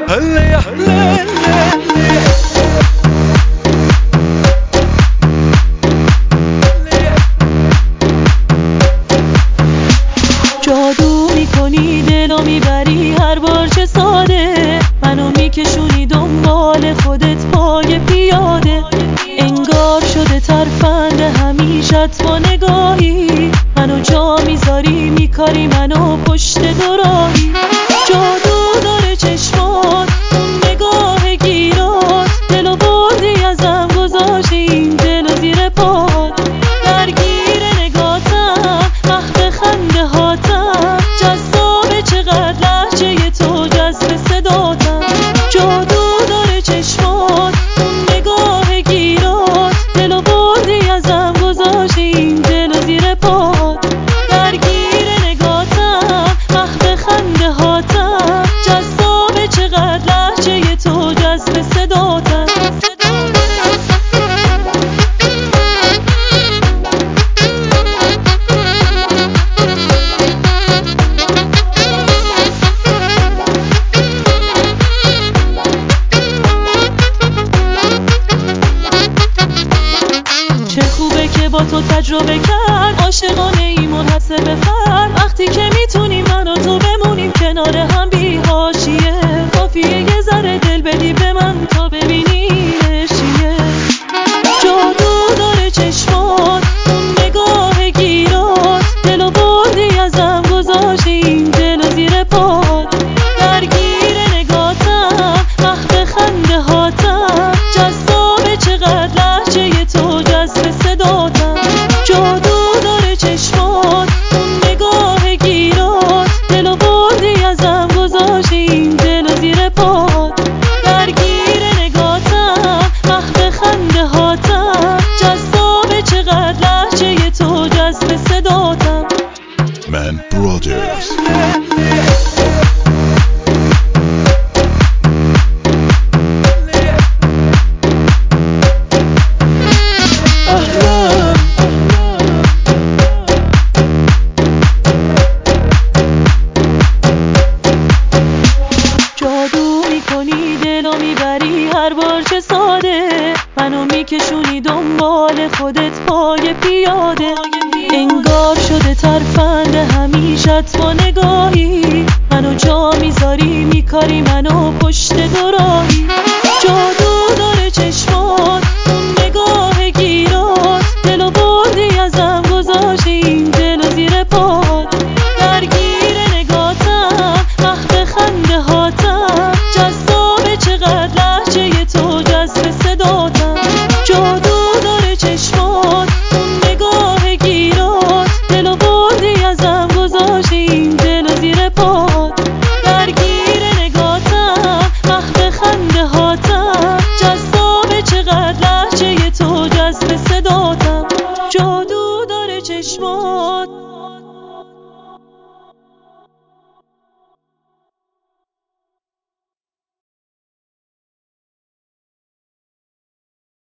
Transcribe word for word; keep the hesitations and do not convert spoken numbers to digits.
جادو میکنی دلو میبری هر بار چه ساده، منو میکشونی دنبال خودت پای پیاده. انگار شده ترفند همیشت با نگاهی، منو جا میذاری میکاری منو پشت دوراهی. جادو داره چشمات اون نگاه گیرات، دلو بردی ازم گذاشتی این دلو زیر پات. درگیر نگاتم محو خنده هاتم، جذاب چقدر لحجه تو جذب صداتم. جادو داره چشمات اون نگاه گیرات، دلو بردی ازم گذاشتی این دلو زیر پات. درگیر نگاتم محو خنده هاتم، جذاب چقدر لحجه تو جذب صداتم. چه خوبه که با تو تجربه کرد، عاشقانه ای منحصر به فرد. وقتی که میتونیم من و تو بمونیم کنار هم بی حاشیه، کافیه یه ذره دل بدی به من تا ببینی چیه. جادو داره چشمات اون نگاه گیرات، دلو بردی ازم گذاشتی این دلو زیر پات. درگیر نگاتم محو خنده هاتم، جذاب چقدر لحجه تو جذب صداتم. جادو داره چشمات اون نگاه گیرات، دلو بردی ازم گذاشتی این دلو زیر پات. درگیر نگاتم محو خنده هاتم، جذاب چقدر لحجه تو جذب صداتم. من برادرز. جادو میکنی دلو میبری هر بار چه ساده، منو میکشونی دنبال خودت پای پیاده. انگار شده ترفند همیشت با نگاهی،